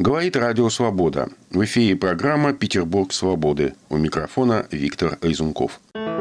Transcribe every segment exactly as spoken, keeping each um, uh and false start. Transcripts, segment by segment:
Говорит Радио Свобода. В эфире программа «Петербург свободы». У микрофона Виктор Айзунков.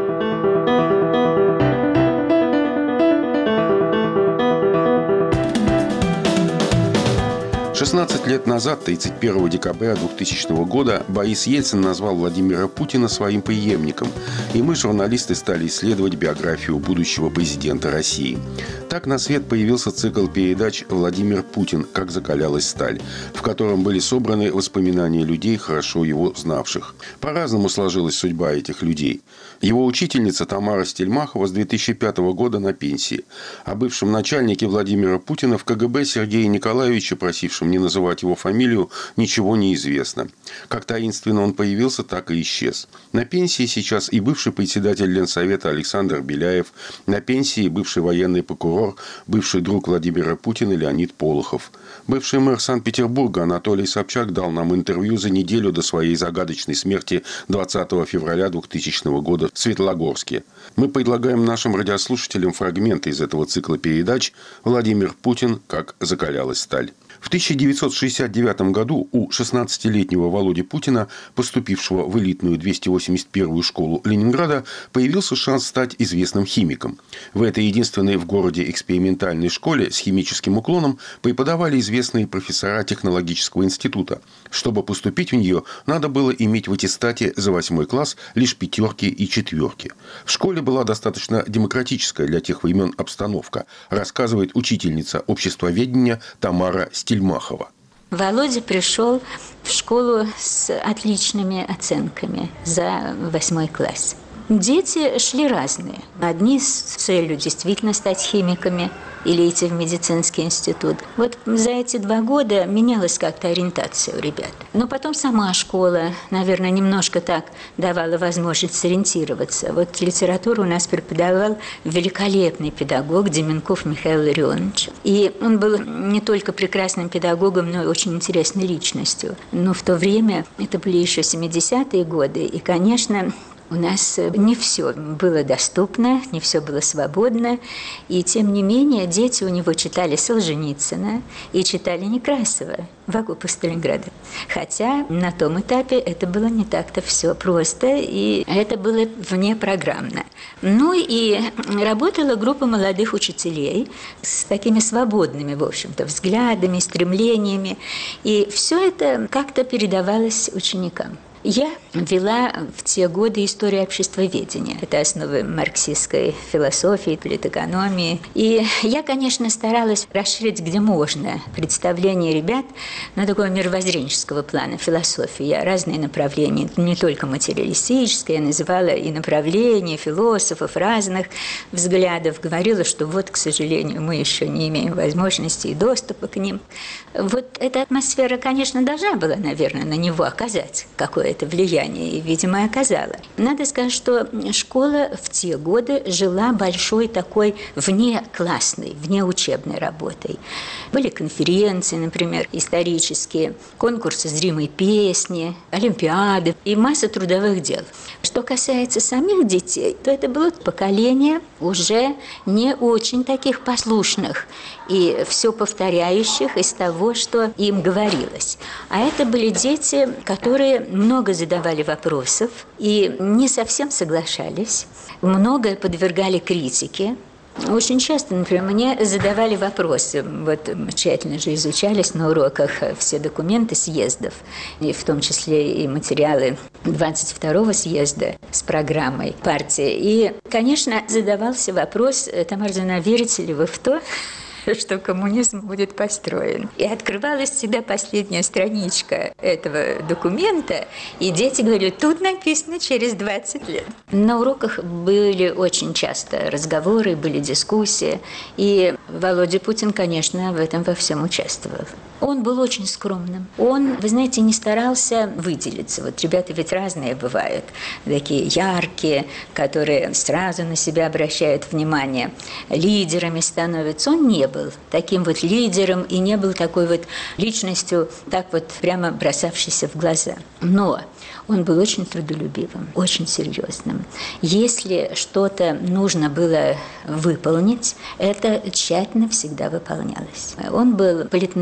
шестнадцать лет назад, тридцать первого декабря двухтысячного года, Борис Ельцин назвал Владимира Путина своим преемником, и мы, журналисты, стали исследовать биографию будущего президента России. Так на свет появился цикл передач «Владимир Путин. Как закалялась сталь», в котором были собраны воспоминания людей, хорошо его знавших. По-разному сложилась судьба этих людей. Его учительница Тамара Стельмахова с две тысячи пятого года на пенсии. О бывшем начальнике Владимира Путина в ка гэ бэ Сергее Николаевиче, просившем не называть его фамилию, ничего не известно. Как таинственно он появился, так и исчез. На пенсии сейчас и бывший председатель Ленсовета Александр Беляев, на пенсии бывший военный прокурор, бывший друг Владимира Путина Леонид Полохов. Бывший мэр Санкт-Петербурга Анатолий Собчак дал нам интервью за неделю до своей загадочной смерти двадцатого февраля двухтысячного года в Светлогорске. Мы предлагаем нашим радиослушателям фрагменты из этого цикла передач «Владимир Путин. Как закалялась сталь». В тысяча девятьсот шестьдесят девятом году у шестнадцатилетнего Володи Путина, поступившего в элитную двести восемьдесят первую школу Ленинграда, появился шанс стать известным химиком. В этой единственной в городе экспериментальной школе с химическим уклоном преподавали известные профессора технологического института. Чтобы поступить в нее, надо было иметь в аттестате за восьмой класс лишь пятерки и четверки. В школе была достаточно демократическая для тех времен обстановка, рассказывает учительница обществоведения Тамара Стельмахова. Володя пришел в школу с отличными оценками за восьмой класс. Дети шли разные. Одни с целью действительно стать химиками или идти в медицинский институт. Вот за эти два года менялась как-то ориентация у ребят. Но потом сама школа, наверное, немножко так давала возможность сориентироваться. Вот литературу у нас преподавал великолепный педагог Деменков Михаил Илларионович. И он был не только прекрасным педагогом, но и очень интересной личностью. Но в то время, это были еще семидесятые годы, и, конечно, у нас не все было доступно, не все было свободно, и тем не менее дети у него читали Солженицына и читали Некрасова в окопах Сталинграда. Хотя на том этапе это было не так-то все просто, и это было внепрограммно. Ну и работала группа молодых учителей с такими свободными, в общем-то, взглядами, стремлениями, и все это как-то передавалось ученикам. Я вела в те годы историю обществоведения. Это основы марксистской философии, политэкономии. И я, конечно, старалась расширить, где можно, представление ребят на такого мировоззренческого плана философии. Я разные направления, не только материалистическое, я называла и направления философов разных взглядов. Говорила, что вот, к сожалению, мы еще не имеем возможности и доступа к ним. Вот эта атмосфера, конечно, должна была, наверное, на него оказать какое-то это влияние, и, видимо, оказала. Надо сказать, что школа в те годы жила большой такой внеклассной, внеучебной работой. Были конференции, например, исторические, конкурсы зримой песни, олимпиады и масса трудовых дел. Что касается самих детей, то это было поколение уже не очень таких послушных и все повторяющих из того, что им говорилось. А это были дети, которые много задавали вопросов и не совсем соглашались, многое подвергали критике. Очень часто, например, мне задавали вопросы. Вот мы тщательно же изучались на уроках все документы съездов, и в том числе и материалы двадцать второго съезда с программой партии. И, конечно, задавался вопрос: Тамара Зиновьевна, верите ли вы в то, что коммунизм будет построен? И открывалась всегда последняя страничка этого документа, и дети говорили: тут написано через двадцать лет. На уроках были очень часто разговоры, были дискуссии, и Володя Путин, конечно, в этом во всем участвовал. Он был очень скромным. Он, вы знаете, не старался выделиться. Вот ребята ведь разные бывают, такие яркие, которые сразу на себя обращают внимание, лидерами становятся. Он не был таким вот лидером и не был такой вот личностью, так вот прямо бросавшейся в глаза. Но он был очень трудолюбивым, очень серьезным. Если что-то нужно было выполнить, это тщательно всегда выполнялось. Он был политинформатором,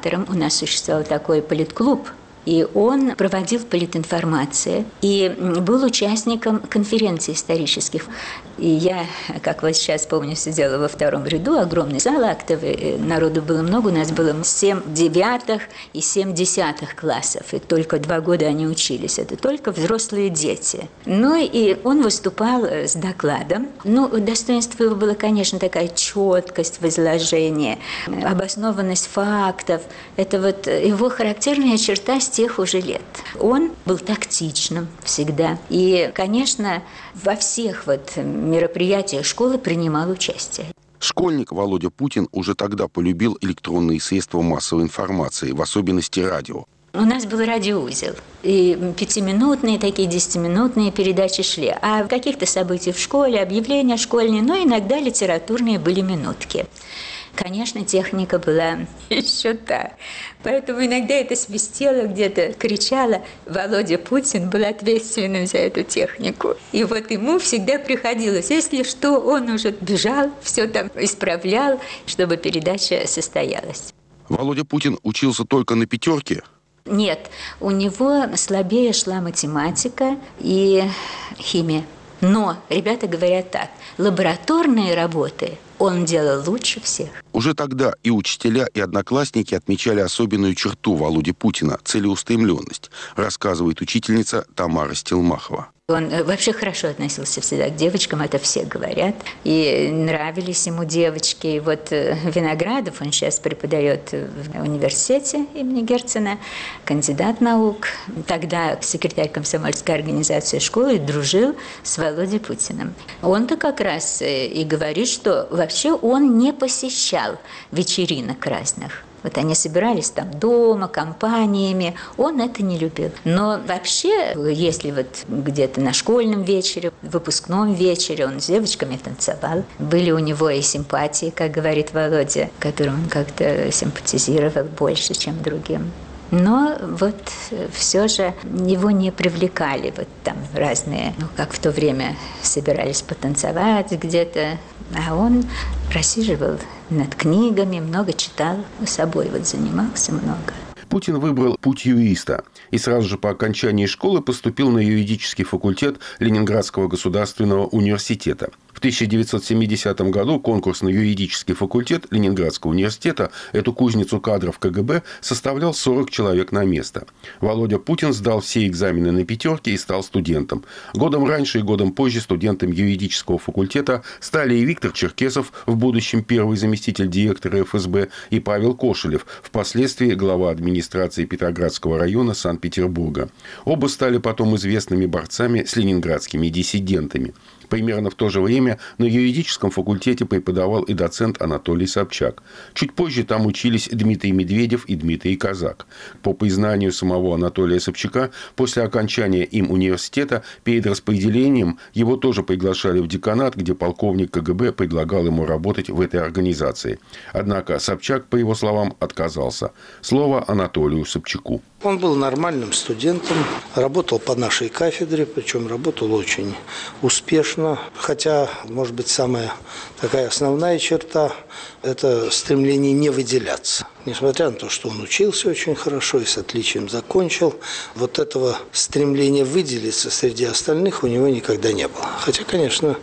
информатором. У нас существовал такой политклуб. И он проводил политинформацию и был участником конференций исторических. И я, как вот сейчас помню, сидела во втором ряду, огромный зал актовый, народу было много, у нас было семь девятых и семь десятых классов, и только два года они учились, это только взрослые дети. Ну и он выступал с докладом. Ну, достоинство его было, конечно, такая четкость в изложении, обоснованность фактов. Это вот его характерная черта с тех уже лет. Он был тактичным всегда. И, конечно, во всех вот мероприятиях школы принимал участие. Школьник Володя Путин уже тогда полюбил электронные средства массовой информации, в особенности радио. У нас был радиоузел, и пятиминутные, такие десятиминутные передачи шли. А каких-то событий в школе, объявления школьные, но иногда литературные были минутки. Конечно, техника была еще та. Поэтому иногда это свистело где-то, кричало. Володя Путин был ответственным за эту технику. И вот ему всегда приходилось, если что, он уже бежал, все там исправлял, чтобы передача состоялась. Володя Путин учился только на пятерке? Нет, у него слабее шла математика и химия. Но ребята говорят так, лабораторные работы он делал лучше всех. Уже тогда и учителя, и одноклассники отмечали особенную черту Володи Путина – целеустремленность, рассказывает учительница Тамара Стилмахова. Он вообще хорошо относился всегда к девочкам, это все говорят. И нравились ему девочки. И вот Виноградов, он сейчас преподает в университете имени Герцена, кандидат наук. Тогда секретарь комсомольской организации школы дружил с Володей Путиным. Он-то как раз и говорит, что вообще он не посещал вечеринок разных. Вот они собирались там дома, компаниями. Он это не любил. Но вообще, если вот где-то на школьном вечере, выпускном вечере он с девочками танцевал, были у него и симпатии, как говорит Володя, которым он как-то симпатизировал больше, чем другим. Но вот все же его не привлекали вот там разные, ну, как в то время собирались потанцевать где-то, а он просиживал над книгами, много читал, собой вот занимался много. Путин выбрал путь юриста и сразу же по окончании школы поступил на юридический факультет Ленинградского государственного университета. В тысяча девятьсот семидесятом году конкурс на юридический факультет Ленинградского университета, эту кузницу кадров ка гэ бэ, составлял сорок человек на место. Володя Путин сдал все экзамены на пятерке и стал студентом. Годом раньше и годом позже студентом юридического факультета стали и Виктор Черкесов, в будущем первый заместитель директора эф эс бэ, и Павел Кошелев, впоследствии глава администрации Петроградского района Санкт-Петербурга. Оба стали потом известными борцами с ленинградскими диссидентами. Примерно в то же время на юридическом факультете преподавал и доцент Анатолий Собчак. Чуть позже там учились Дмитрий Медведев и Дмитрий Казак. По признанию самого Анатолия Собчака, после окончания им университета перед распределением его тоже приглашали в деканат, где полковник ка гэ бэ предлагал ему работать в этой организации. Однако Собчак, по его словам, отказался. Слово Анатолию Собчаку. Он был нормальным студентом, работал по нашей кафедре, причем работал очень успешно. Хотя, может быть, самая такая основная черта – это стремление не выделяться. Несмотря на то, что он учился очень хорошо и с отличием закончил, вот этого стремления выделиться среди остальных у него никогда не было. Хотя, конечно,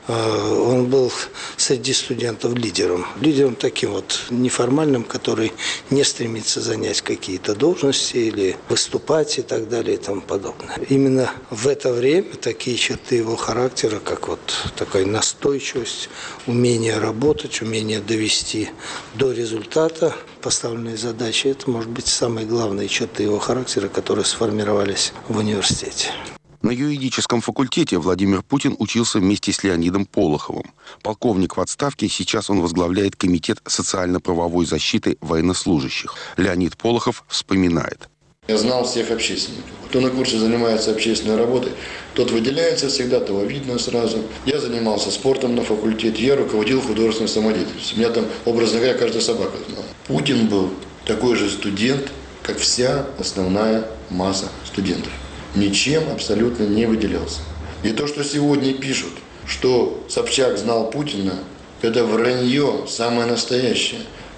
он был среди студентов лидером. Лидером таким вот неформальным, который не стремится занять какие-то должности или выступать и так далее и тому подобное. Именно в это время такие черты его характера, как вот такая настойчивость, умение работать, умение довести до результата поставленные задачи, это, может быть, самые главные черты его характера, которые сформировались в университете. На юридическом факультете Владимир Путин учился вместе с Леонидом Полоховым. Полковник в отставке, сейчас он возглавляет Комитет социально-правовой защиты военнослужащих. Леонид Полохов вспоминает. Я знал всех общественников. Кто на курсе занимается общественной работой, тот выделяется всегда, того видно сразу. Я занимался спортом на факультете, я руководил художественной самодеятельностью. У меня там, образно говоря, каждая собака знала. Путин был такой же студент, как вся основная масса студентов. Ничем абсолютно не выделялся. И то, что сегодня пишут, что Собчак знал Путина, это вранье самое настоящее.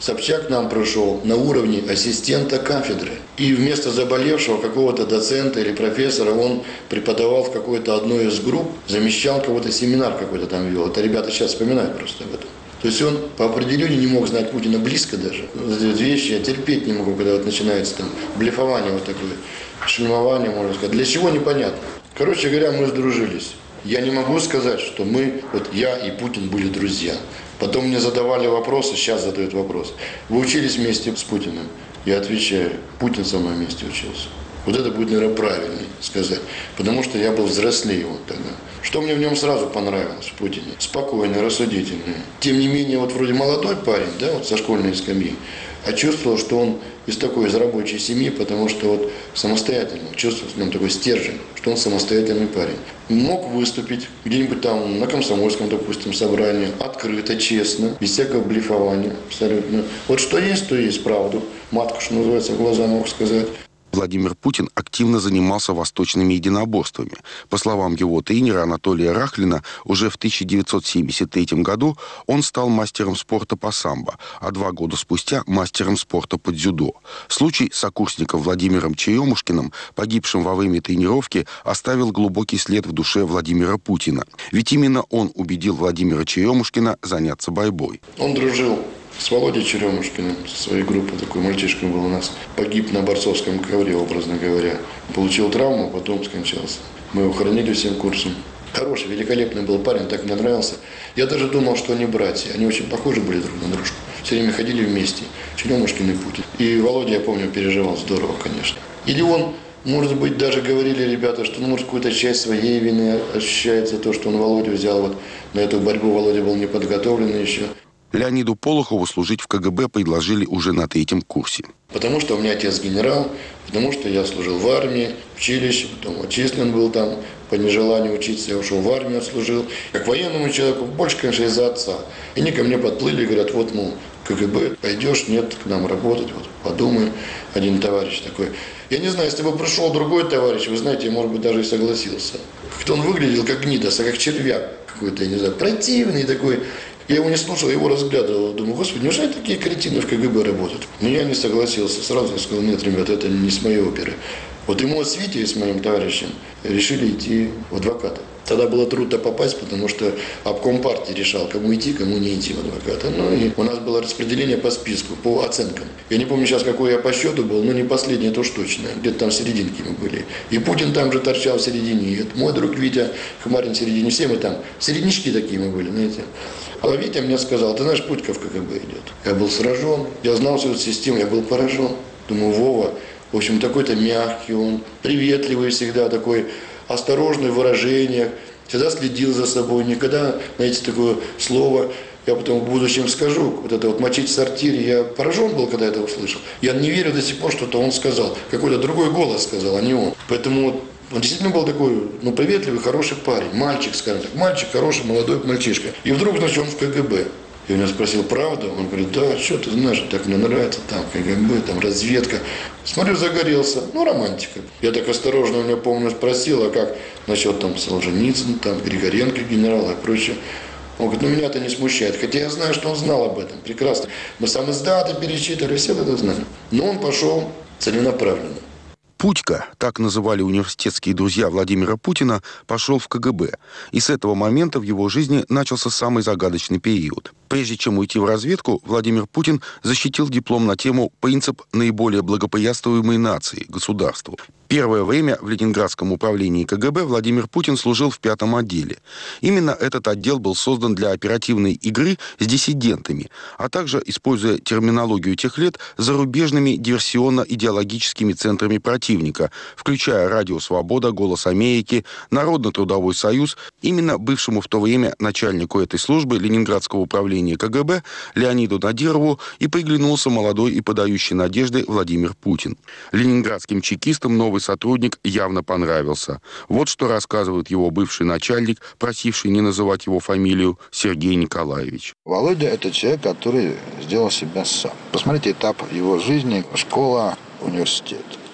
Собчак к нам пришел на уровне ассистента кафедры. И вместо заболевшего какого-то доцента или профессора он преподавал в какой-то одной из групп, замещал кого-то, семинар какой-то там вел. Это ребята сейчас вспоминают просто об этом. То есть он по определению не мог знать Путина близко даже. Эти вещи я терпеть не могу, когда вот начинается там блефование вот такое, шельмование, можно сказать. Для чего, непонятно. Короче говоря, мы сдружились. Я не могу сказать, что мы, вот я и Путин были друзья. Потом мне задавали вопросы, сейчас задают вопрос. Вы учились вместе с Путиным? Я отвечаю, Путин со мной вместе учился. Вот это будет, наверное, правильнее сказать. Потому что я был взрослее его тогда. Что мне в нем сразу понравилось, в Путине? Спокойный, рассудительный. Тем не менее, вот вроде молодой парень, да, вот со школьной скамьи. А чувствовал, что он из такой, из рабочей семьи, потому что вот самостоятельный. Чувствовал в нем такой стержень, что он самостоятельный парень. Мог выступить где-нибудь там на комсомольском, допустим, собрании, открыто, честно, без всякого блефования абсолютно. Вот что есть, то есть правду. Матку, что называется, в глаза мог сказать. Владимир Путин активно занимался восточными единоборствами. По словам его тренера Анатолия Рахлина, уже в тысяча девятьсот семьдесят третьем году он стал мастером спорта по самбо, а два года спустя мастером спорта по дзюдо. Случай с сокурсником Владимиром Черемушкиным, погибшим во время тренировки, оставил глубокий след в душе Владимира Путина. Ведь именно он убедил Владимира Черемушкина заняться борьбой. Он дружил с Володей Черемушкиным, со своей группой, такой мальчишка был у нас, погиб на борцовском ковре, образно говоря. Получил травму, потом скончался. Мы его хоронили всем курсом. Хороший, великолепный был парень, так мне нравился. Я даже думал, что они братья. Они очень похожи были друг на дружку. Все время ходили вместе. Черемушкин и Путин. И Володя, я помню, переживал здорово, конечно. Или он, может быть, даже говорили ребята, что, ну, может, какую-то часть своей вины ощущает за то, что он Володю взял. Вот на эту борьбу Володя был не подготовленный еще. Леониду Полухову служить в ка гэ бэ предложили уже на третьем курсе. Потому что у меня отец генерал, потому что я служил в армии, в училище, потом отчислен был там, по нежеланию учиться, я ушел в армию, отслужил. Как военному человеку, больше, конечно, из-за отца. И они ко мне подплыли и говорят, вот, мол, ка гэ бэ, пойдешь, нет, к нам работать, вот, подумай, один товарищ такой. Я не знаю, если бы пришел другой товарищ, вы знаете, я, может быть, даже и согласился. Как-то он выглядел как гнидос, как червяк какой-то, я не знаю, противный такой. Я его не слушал, я его разглядывал. Думаю, господи, неужели такие кретины в ка гэ бэ работают? Но я не согласился. Сразу я сказал, нет, ребята, это не с моей оперы. Вот ему с Витей, с моим товарищем, решили идти в адвокаты. Тогда было трудно попасть, потому что обком партии решал, кому идти, кому не идти в адвокаты. Ну и у нас было распределение по списку, по оценкам. Я не помню сейчас, какой я по счету был, но не последний, это уж точно. Где-то там в серединке мы были. И Путин там же торчал в середине. И мой друг Витя Хмарин в середине. Все мы там. Середнячки такие мы были, знаете. А Витя мне сказал, ты знаешь, Путька в ка гэ бэ идет. Я был сражен, я знал всю эту систему, я был поражен. Думаю, Вова, в общем, такой-то мягкий он, приветливый всегда, такой осторожный в выражениях, всегда следил за собой, никогда, знаете, такое слово, я потом в будущем скажу, вот это вот мочить в сортире, я поражен был, когда это услышал. Я не верю до сих пор, что-то он сказал, какой-то другой голос сказал, а не он. Поэтому он действительно был такой, ну, приветливый, хороший парень, мальчик, скажем так, мальчик, хороший, молодой мальчишка. И вдруг, значит, он в ка гэ бэ. Я у него спросил, правда? Он говорит, да, что ты знаешь, так мне нравится, там ка гэ бэ, там разведка. Смотрю, загорелся, ну, романтика. Я так осторожно, у меня, помню, спросил, а как насчет там Солженицын, там Григоренко, генерала и прочее. Он говорит, ну, меня это не смущает, хотя я знаю, что он знал об этом, прекрасно. Мы сам издаты пересчитывали, все это знали. Но он пошел целенаправленно. Путька, так называли университетские друзья Владимира Путина, пошел в ка гэ бэ. И с этого момента в его жизни начался самый загадочный период. Прежде чем уйти в разведку, Владимир Путин защитил диплом на тему «Принцип наиболее благоприятствуемой нации, государству». Первое время в Ленинградском управлении ка гэ бэ Владимир Путин служил в пятом отделе. Именно этот отдел был создан для оперативной игры с диссидентами, а также, используя терминологию тех лет, зарубежными диверсионно-идеологическими центрами противника, включая «Радио Свобода», «Голос Америки», Народно-трудовой союз. Именно бывшему в то время начальнику этой службы Ленинградского управления ка гэ бэ Леониду Надирову и приглянулся молодой и подающий надежды Владимир Путин. Ленинградским чекистам новый сотрудник явно понравился. Вот что рассказывает его бывший начальник, просивший не называть его фамилию, Сергей Николаевич. Володя – это человек, который сделал себя сам. Посмотрите этап его жизни: школа, университет.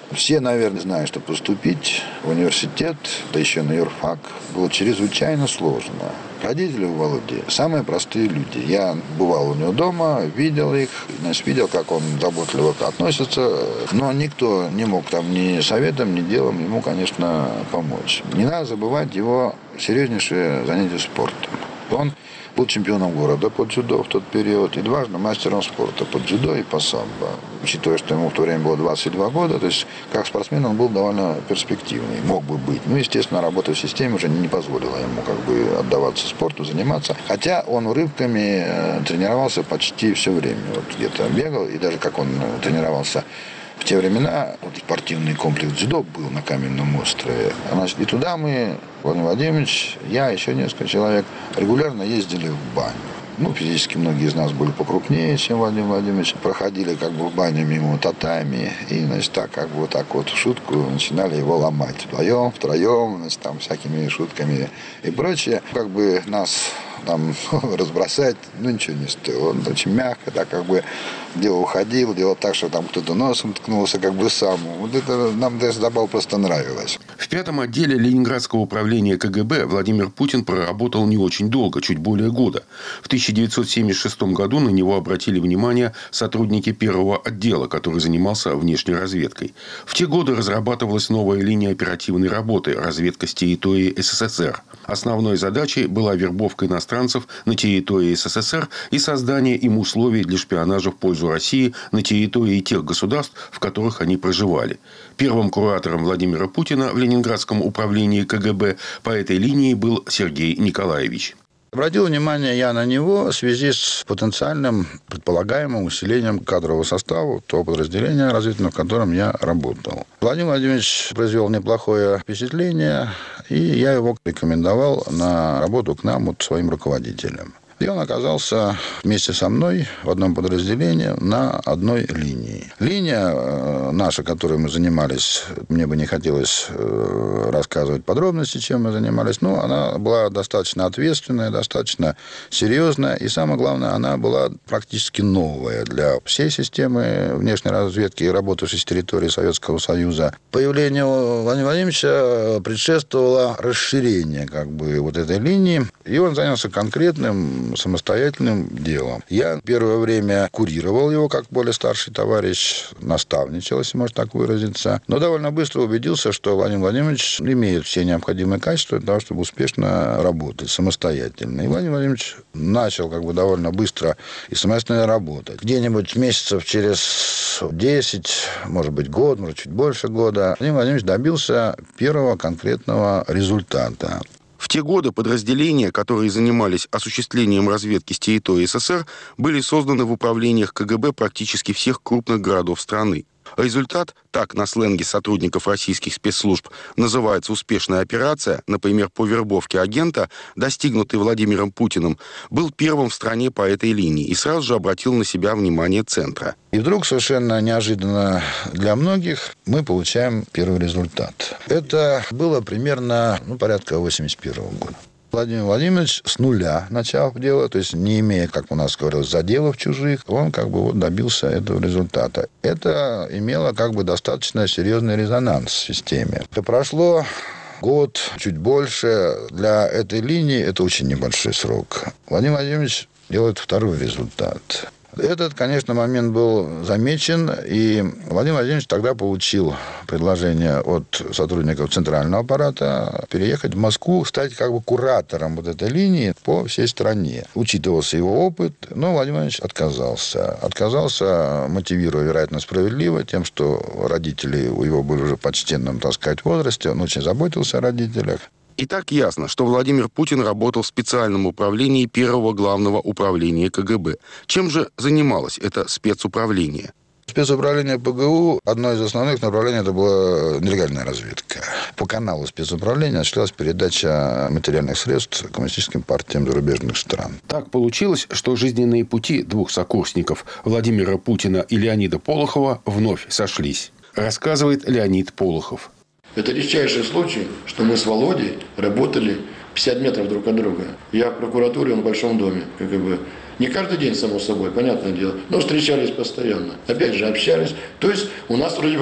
Все, наверное, знают, что поступить в университет, да еще на юрфак, было чрезвычайно сложно. Родители у Володи самые простые люди. Я бывал у него дома, видел их, значит, видел, как он заботливо относится, но никто не мог там ни советом, ни делом ему, конечно, помочь. Не надо забывать его серьезнейшее занятие спортом. Он был чемпионом города по дзюдо в тот период и дважды мастером спорта по дзюдо и по самбо. Учитывая, что ему в то время было двадцать два года, то есть как спортсмен он был довольно перспективный, мог бы быть. Ну, естественно, работа в системе уже не позволила ему как бы отдаваться спорту, заниматься. Хотя он урывками тренировался почти все время. Вот где-то бегал, и даже как он тренировался в те времена, вот спортивный комплекс дзюдо был на Каменном острове. Значит, и туда мы, Владимир Владимирович, я, еще несколько человек, регулярно ездили в баню. Ну, физически многие из нас были покрупнее, чем Владимир Владимирович. Проходили как бы в баню мимо татами. И, значит, так как бы вот так вот в шутку начинали его ломать. Вдвоем, втроем, значит, там всякими шутками и прочее. Как бы нас там разбросать, ну, ничего не стоило. Он очень мягко, так как бы дело уходил, делал так, что там кто-то носом ткнулся, как бы сам. Вот это нам даже забавно просто нравилось. В пятом отделе Ленинградского управления КГБ Владимир Путин проработал не очень долго, чуть более года. В тысяча девятьсот семьдесят шестом году на него обратили внимание сотрудники первого отдела, который занимался внешней разведкой. В те годы разрабатывалась новая линия оперативной работы – разведка с территории СССР. Основной задачей была вербовка иностранцев на территории СССР и создание им условий для шпионажа в пользу России на территории тех государств, в которых они проживали. Первым куратором Владимира Путина в Ленинградском управлении КГБ по этой линии был Сергей Николаевич. Обратил внимание я на него в связи с потенциальным предполагаемым усилением кадрового состава того подразделения разведывательного, в котором я работал. Владимир Владимирович произвел неплохое впечатление, и я его рекомендовал на работу к нам вот своим руководителем. И он оказался вместе со мной в одном подразделении на одной линии. Линия наша, которой мы занимались, мне бы не хотелось рассказывать подробности, чем мы занимались, но она была достаточно ответственная, достаточно серьезная. И самое главное, она была практически новая для всей системы внешней разведки, работавшей с территории Советского Союза. Появлению Владимира Владимировича предшествовало расширение как бы вот этой линии, и он занялся конкретным самостоятельным делом. Я первое время курировал его как более старший товарищ, наставничал, если можно так выразиться, но довольно быстро убедился, что Владимир Владимирович имеет все необходимые качества для того, чтобы успешно работать самостоятельно. И Владимир Владимирович начал как бы довольно быстро и самостоятельно работать. Где-нибудь месяцев через десять, может быть, год, может, чуть больше года, Владимир Владимирович добился первого конкретного результата. В те годы подразделения, которые занимались осуществлением разведки с территории СССР, были созданы в управлениях КГБ практически всех крупных городов страны. Результат, так на сленге сотрудников российских спецслужб называется успешная операция, например, по вербовке агента, достигнутый Владимиром Путиным, был первым в стране по этой линии и сразу же обратил на себя внимание Центра. И вдруг, совершенно неожиданно для многих, мы получаем первый результат. Это было примерно ну, порядка восемьдесят первого года. Владимир Владимирович с нуля начал дело, то есть не имея, как у нас говорилось, заделов чужих, он как бы вот добился этого результата. Это имело как бы достаточно серьезный резонанс в системе. Это прошло год, чуть больше. Для этой линии это очень небольшой срок. Владимир Владимирович делает второй результат. Этот, конечно, момент был замечен, и Владимир Владимирович тогда получил предложение от сотрудников центрального аппарата переехать в Москву, стать как бы куратором вот этой линии по всей стране. Учитывался его опыт, но Владимир Владимирович отказался. Отказался, мотивируя, вероятно, справедливо, тем, что родители у его были уже в почтенном, так сказать, возрасте, он очень заботился о родителях. И так ясно, что Владимир Путин работал в специальном управлении первого главного управления КГБ. Чем же занималось это спецуправление? Спецуправление ПГУ, одно из основных направлений, это была нелегальная разведка. По каналу спецуправления осуществлялась передача материальных средств коммунистическим партиям зарубежных стран. Так получилось, что жизненные пути двух сокурсников Владимира Путина и Леонида Полохова вновь сошлись. Рассказывает Леонид Полохов. Это редчайший случай, что мы с Володей работали пятьдесят метров друг от друга. Я в прокуратуре, он в Большом доме КГБ. Не каждый день, само собой, понятное дело, но встречались постоянно. Опять же, общались. То есть у нас вроде бы как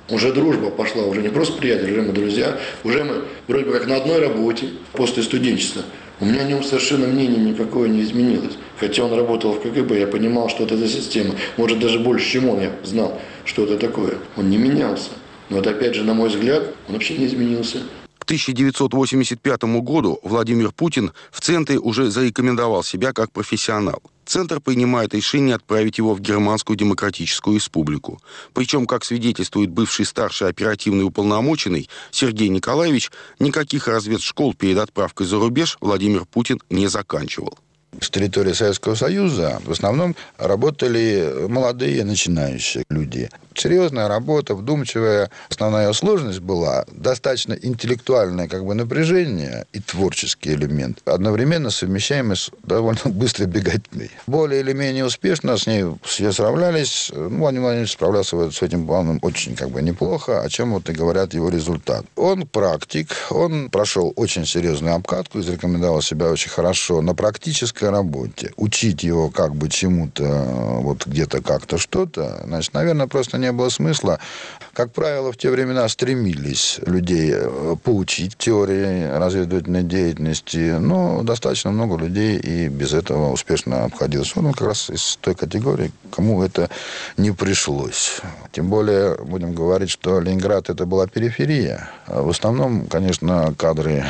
Уже дружба пошла, уже не просто приятели, уже мы друзья, уже мы вроде бы как на одной работе после студенчества. У меня о нем совершенно мнение никакое не изменилось. Хотя он работал в КГБ, я понимал, что это за система. Может, даже больше, чем он, я знал, что это такое. Он не менялся. Но вот опять же, на мой взгляд, он вообще не изменился. К тысяча девятьсот восемьдесят пятому году Владимир Путин в Центре уже зарекомендовал себя как профессионал. Центр принимает решение отправить его в Германскую Демократическую Республику. Причем, как свидетельствует бывший старший оперативный уполномоченный Сергей Николаевич, никаких разведшкол перед отправкой за рубеж Владимир Путин не заканчивал. С территории Советского Союза в основном работали молодые начинающие люди. Серьезная работа, вдумчивая. Основная сложность была достаточно интеллектуальное как бы напряжение и творческий элемент, одновременно совмещаемый с довольно быстрой беготней. Более или менее успешно с ней все справлялись. Ну, Владимир Владимирович справлялся с этим планом очень как бы неплохо, о чем вот и говорят его результат. Он практик, он прошел очень серьезную обкатку и зарекомендовал себя очень хорошо на практической работе. Учить его как бы чему-то, вот где-то как-то что-то, значит, наверное, просто не было смысла. Как правило, в те времена стремились людей поучить теории разведывательной деятельности, но достаточно много людей и без этого успешно обходилось. Он как раз из той категории, кому это не пришлось. Тем более, будем говорить, что Ленинград это была периферия. В основном, конечно, кадры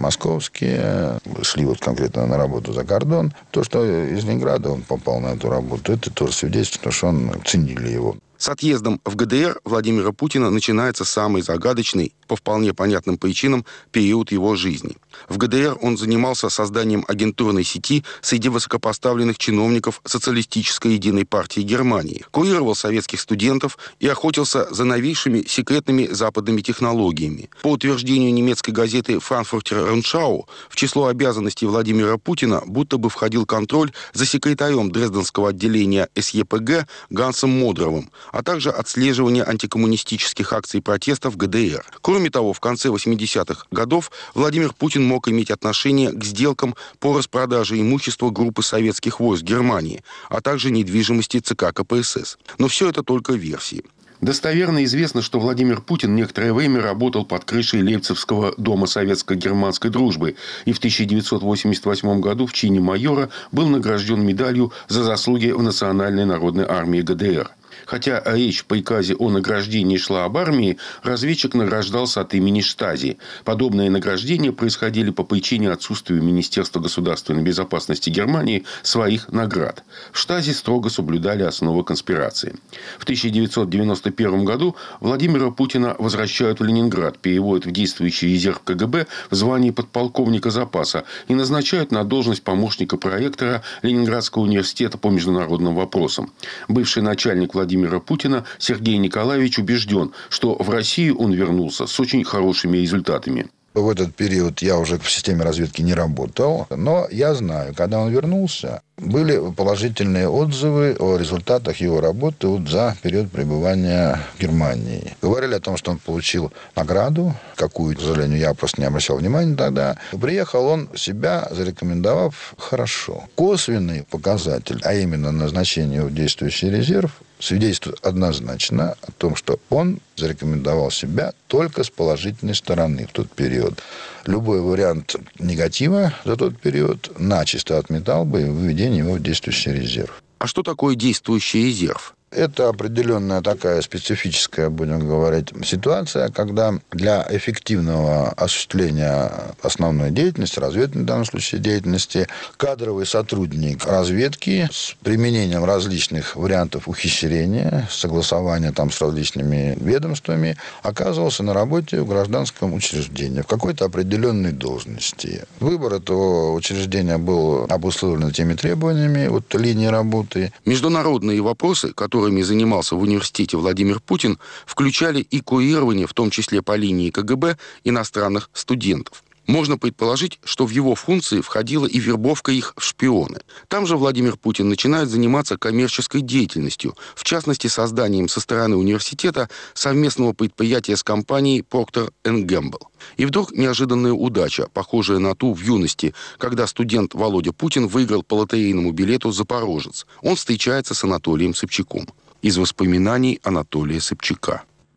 московские шли вот конкретно на работу за кордон. То, что из Ленинграда он попал на эту работу, это тоже свидетельствует, что он ценили его. С отъездом в ГДР Владимира Путина начинается самый загадочный, по вполне понятным причинам, период его жизни. В ГДР он занимался созданием агентурной сети среди высокопоставленных чиновников Социалистической единой партии Германии, курировал советских студентов и охотился за новейшими секретными западными технологиями. По утверждению немецкой газеты «Франкфуртер Рundschau», в число обязанностей Владимира Путина будто бы входил контроль за секретарем Дрезденского отделения эс е пэ гэ Гансом Модровым, а также отслеживание антикоммунистических акций протеста в ГДР. Кроме того, в конце восьмидесятых годов Владимир Путин мог иметь отношение к сделкам по распродаже имущества группы советских войск Германии, а также недвижимости ЦК ка пэ эс эс. Но все это только версии. Достоверно известно, что Владимир Путин некоторое время работал под крышей Лейпцигского дома советско-германской дружбы и в тысяча девятьсот восемьдесят восьмом году в чине майора был награжден медалью за заслуги в Национальной народной армии ГДР. Хотя речь в приказе о награждении шла об армии, разведчик награждался от имени Штази. Подобные награждения происходили по причине отсутствия у Министерства государственной безопасности Германии своих наград. В Штази строго соблюдали основы конспирации. В тысяча девятьсот девяносто первом году Владимира Путина возвращают в Ленинград, переводят в действующий резерв ка гэ бэ в звании подполковника запаса и назначают на должность помощника проректора Ленинградского университета по международным вопросам. Бывший начальник Владимира Путина Сергей Николаевич убежден, что в Россию он вернулся с очень хорошими результатами. В этот период я уже в системе разведки не работал, но я знаю, когда он вернулся, были положительные отзывы о результатах его работы вот за период пребывания в Германии. Говорили о том, что он получил награду, какую, к сожалению, я просто не обращал внимания тогда. Приехал он себя, зарекомендовав хорошо. Косвенный показатель, а именно назначение в действующий резерв, свидетельствует однозначно о том, что он зарекомендовал себя только с положительной стороны в тот период. Любой вариант негатива за тот период начисто отметал бы выведение его в действующий резерв. А что такое действующий резерв? Это определенная такая специфическая, будем говорить, ситуация, когда для эффективного осуществления основной деятельности, разведывательной в данном случае деятельности, кадровый сотрудник разведки с применением различных вариантов ухищрения, согласования там с различными ведомствами, оказывался на работе в гражданском учреждении, в какой-то определенной должности. Выбор этого учреждения был обусловлен теми требованиями вот, линии работы. Международные вопросы, которые которыми занимался в университете Владимир Путин, включали и курирование, в том числе по линии ка гэ бэ, иностранных студентов. Можно предположить, что в его функции входила и вербовка их в шпионы. Там же Владимир Путин начинает заниматься коммерческой деятельностью, в частности, созданием со стороны университета совместного предприятия с компанией Procter энд Gamble. И вдруг неожиданная удача, похожая на ту в юности, когда студент Володя Путин выиграл по лотерейному билету «Запорожец». Он встречается с Анатолием Собчаком. Из воспоминаний Анатолия Собчака.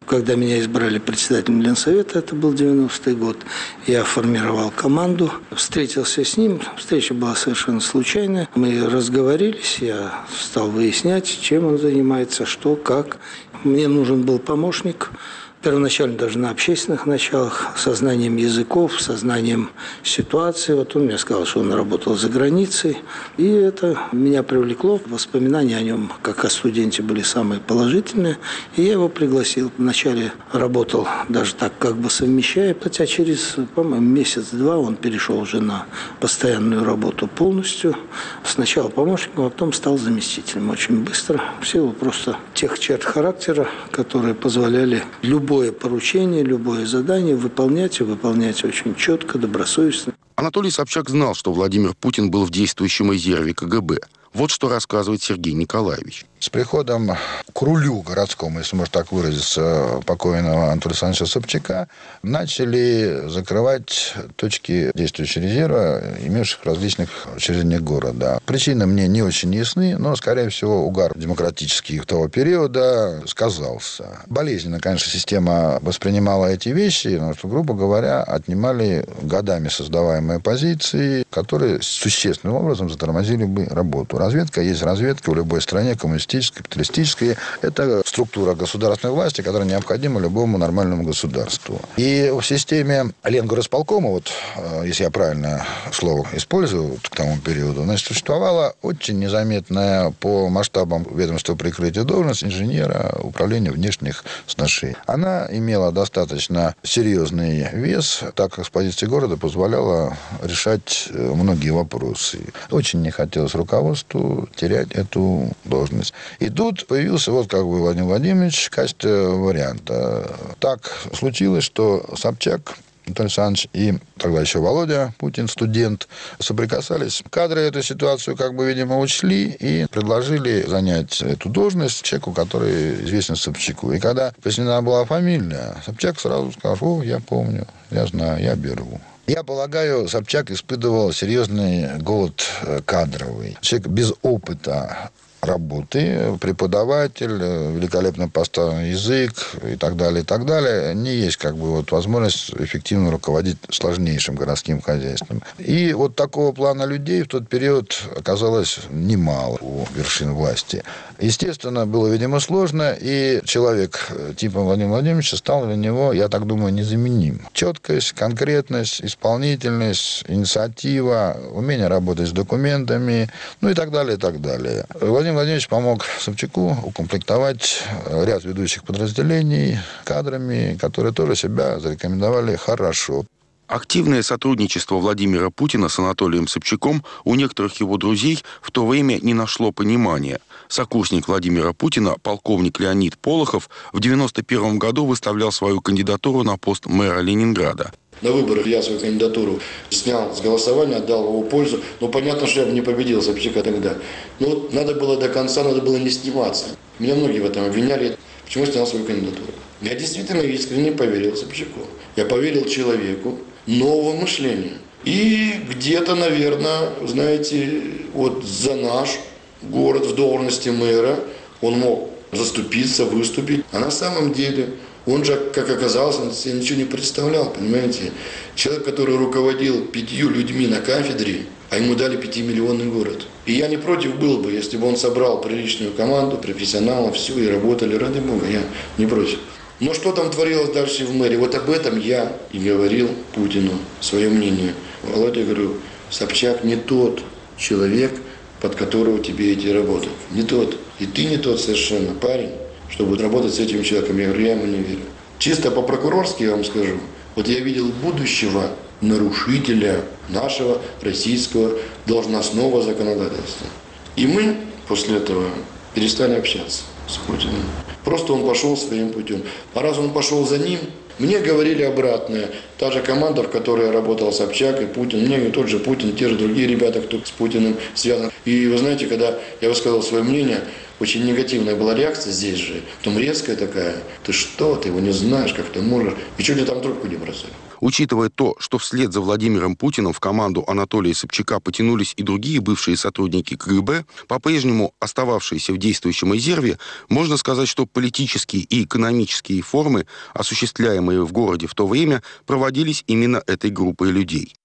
Когда меня избрали председателем Ленсовета, это был девяностый год, я формировал команду, встретился с ним, встреча была совершенно случайная. Мы разговорились, я стал выяснять, чем он занимается, что, как. Мне нужен был помощник. Первоначально даже на общественных началах, со знанием языков, со знанием ситуации. Вот он мне сказал, что он работал за границей. И это меня привлекло. Воспоминания о нем, как о студенте, были самые положительные. И я его пригласил. Вначале работал даже так, как бы совмещая. Хотя через, по-моему, месяц-два он перешел уже на постоянную работу полностью. Сначала помощником, а потом стал заместителем. Очень быстро. В силу просто тех черт характера, которые позволяли любому любое поручение, любое задание выполнять и выполнять очень четко, добросовестно. Анатолий Собчак знал, что Владимир Путин был в действующем резерве ка гэ бэ. Вот что рассказывает Сергей Николаевич. С приходом к рулю городскому, если можно так выразиться, покойного Анатолия Александровича Собчака, начали закрывать точки действующего резерва, имевших в различных учреждениях города. Причины мне не очень ясны, но, скорее всего, угар демократический того периода сказался. Болезненно, конечно, система воспринимала эти вещи, но, что, грубо говоря, отнимали годами создаваемые позиции, которые существенным образом затормозили бы работу. Разведка есть разведка в любой стране, коммунистической, капиталистической. Это структура государственной власти, которая необходима любому нормальному государству. И в системе Ленгорисполкома, вот, если я правильно слово использую вот, к тому периоду, значит, существовала очень незаметная по масштабам ведомства прикрытия должность инженера управления внешних сношений. Она имела достаточно серьезный вес, так как с позиции города позволяла решать многие вопросы. Очень не хотелось руководству терять эту должность. И тут появился вот как бы Владимир Владимирович в качестве варианта. Так случилось, что Собчак Анатолий Александрович и тогда еще Володя Путин, студент, соприкасались. Кадры эту ситуацию как бы, видимо, учли и предложили занять эту должность человеку, который известен Собчаку. И когда пояснена была фамилия, Собчак сразу сказал: о, я помню, я знаю, я беру. Я полагаю, Собчак испытывал серьезный голод кадровый. Человек без опыта работы, преподаватель, великолепно поставленный язык и так далее, и так далее. Не есть как бы вот возможность эффективно руководить сложнейшим городским хозяйством. И вот такого плана людей в тот период оказалось немало у вершин власти. Естественно, было, видимо, сложно, и человек типа Владимира Владимировича стал для него, я так думаю, незаменим. Четкость, конкретность, исполнительность, инициатива, умение работать с документами, ну и так далее, и так далее. Владимир Владимирович помог Собчаку укомплектовать ряд ведущих подразделений кадрами, которые тоже себя зарекомендовали хорошо. Активное сотрудничество Владимира Путина с Анатолием Собчаком у некоторых его друзей в то время не нашло понимания. Сокурсник Владимира Путина, полковник Леонид Полохов, в девяносто первом году выставлял свою кандидатуру на пост мэра Ленинграда. На выборах я свою кандидатуру снял с голосования, отдал в его пользу. Но понятно, что я бы не победил Собчака тогда. Но надо было до конца, надо было не сниматься. Меня многие в этом обвиняли. Почему снял свою кандидатуру? Я действительно искренне поверил Собчаку. Я поверил человеку нового мышления. И где-то, наверное, знаете, вот за наш город в должности мэра он мог заступиться, выступить. А на самом деле он же, как оказалось, он себе ничего не представлял, понимаете. Человек, который руководил пятью людьми на кафедре, а ему дали пятимиллионный город. И я не против был бы, если бы он собрал приличную команду, профессионалов, все, и работали, ради бога, я не против. Но что там творилось дальше в мэрии, вот об этом я и говорил Путину свое мнение. Володя, я говорю, Собчак не тот человек, под которого тебе идти работать. Не тот. И ты не тот совершенно парень, чтобы работать с этим человеком. Я говорю, я ему не верю. Чисто по-прокурорски я вам скажу. Вот я видел будущего нарушителя нашего российского должностного законодательства. И мы после этого перестали общаться с Путиным. Просто он пошел своим путем. А раз он пошел за ним, мне говорили обратное. Та же команда, в которой работал Собчак и Путин, мне и тот же Путин, те же другие ребята, кто с Путиным связан. И вы знаете, когда я высказал свое мнение, очень негативная была реакция здесь же. Потом резкая такая. Ты что, ты его не знаешь, как ты можешь. И чуть ли там трубку не бросали. Учитывая то, что вслед за Владимиром Путиным в команду Анатолия Собчака потянулись и другие бывшие сотрудники ка гэ бэ, по-прежнему остававшиеся в действующем резерве, можно сказать, что политические и экономические реформы, осуществляемые в городе в то время, проводились именно этой группой людей.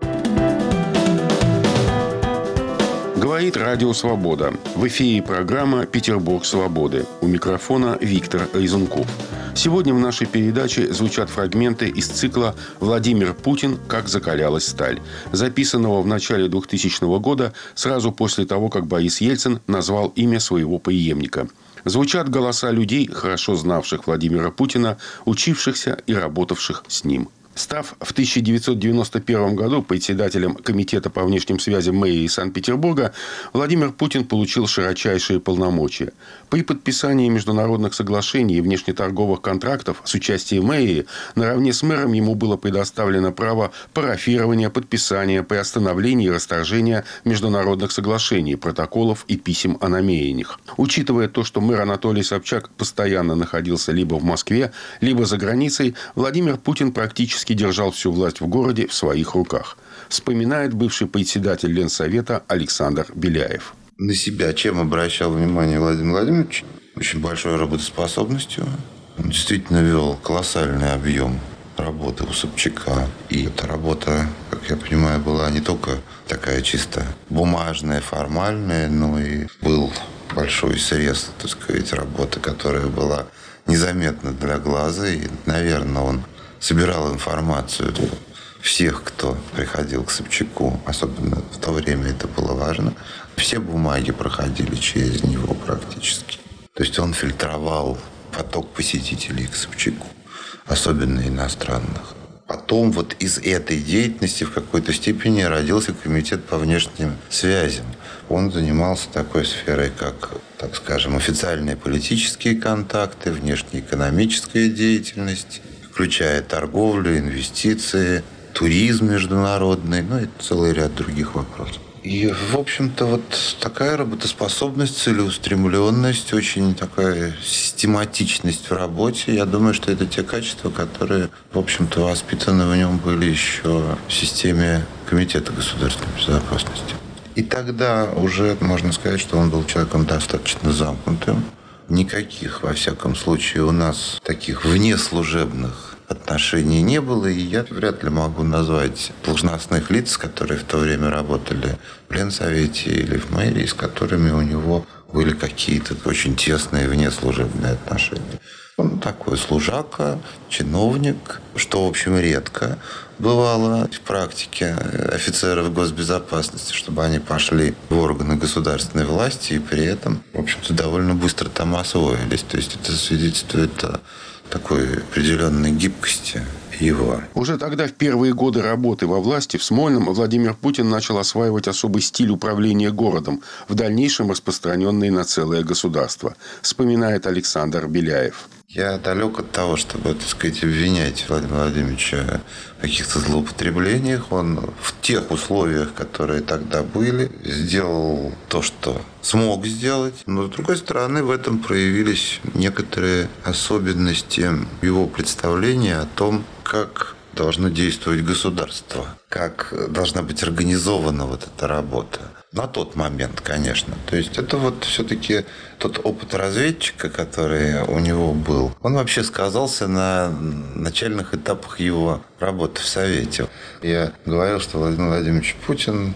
Говорит Радио Свобода. В эфире программа «Петербург свободы». У микрофона Виктор Резунков. Сегодня в нашей передаче звучат фрагменты из цикла «Владимир Путин. Как закалялась сталь», записанного в начале двухтысячного года, сразу после того, как Борис Ельцин назвал имя своего преемника. Звучат голоса людей, хорошо знавших Владимира Путина, учившихся и работавших с ним. Став в тысяча девятьсот девяносто первом году председателем Комитета по внешним связям мэрии Санкт-Петербурга, Владимир Путин получил широчайшие полномочия. При подписании международных соглашений и внешнеторговых контрактов с участием мэрии наравне с мэром ему было предоставлено право парафирования, подписания, приостановления и расторжения международных соглашений, протоколов и писем о намерениях. Учитывая то, что мэр Анатолий Собчак постоянно находился либо в Москве, либо за границей, Владимир Путин практически держал всю власть в городе в своих руках, вспоминает бывший председатель Ленсовета Александр Беляев. На себя чем обращал внимание Владимир Владимирович? Очень большой работоспособностью. Он действительно вел колоссальный объем работы у Собчака. И эта работа, как я понимаю, была не только такая чисто бумажная, формальная, но и был большой срез, так сказать, работы, которая была незаметна для глаза. И, наверное, он собирал информацию всех, кто приходил к Собчаку, особенно в то время это было важно. Все бумаги проходили через него практически. То есть он фильтровал поток посетителей к Собчаку, особенно иностранных. Потом вот из этой деятельности в какой-то степени родился комитет по внешним связям. Он занимался такой сферой, как, так скажем, официальные политические контакты, внешнеэкономическая деятельность, включая торговлю, инвестиции, туризм международный, ну и целый ряд других вопросов. И, в общем-то, вот такая работоспособность, целеустремленность, очень такая систематичность в работе. Я думаю, что это те качества, которые, в общем-то, воспитаны в нем были еще в системе Комитета государственной безопасности. И тогда уже можно сказать, что он был человеком достаточно замкнутым. Никаких, во всяком случае, у нас таких внеслужебных отношений не было, и я вряд ли могу назвать должностных лиц, которые в то время работали в Ленсовете или в мэрии, с которыми у него были какие-то очень тесные внеслужебные отношения. Он такой служака, чиновник, что, в общем, редко бывало в практике офицеров госбезопасности, чтобы они пошли в органы государственной власти и при этом, в общем-то, довольно быстро там освоились. То есть это свидетельствует о такой определенной гибкости его. Уже тогда, в первые годы работы во власти в Смольном, Владимир Путин начал осваивать особый стиль управления городом, в дальнейшем распространенный на целое государство, вспоминает Александр Беляев. Я далек от того, чтобы, так сказать, обвинять Владимира Владимировича в каких-то злоупотреблениях. Он в тех условиях, которые тогда были, сделал то, что смог сделать. Но, с другой стороны, в этом проявились некоторые особенности его представления о том, как должно действовать государство, как должна быть организована вот эта работа. На тот момент, конечно. То есть это вот все-таки тот опыт разведчика, который у него был, он вообще сказался на начальных этапах его работы в Совете. Я говорил, что Владимир Владимирович Путин,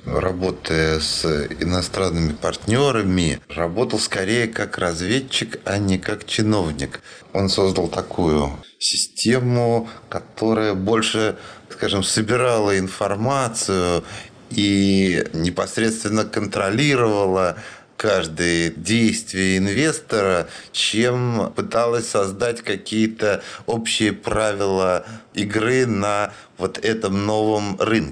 работая с иностранными партнерами, работал скорее как разведчик, а не как чиновник. Он создал такую систему, которая больше, скажем, собирала информацию и непосредственно контролировала каждое действие инвестора, чем пыталась создать какие-то общие правила игры на вот этом новом рынке.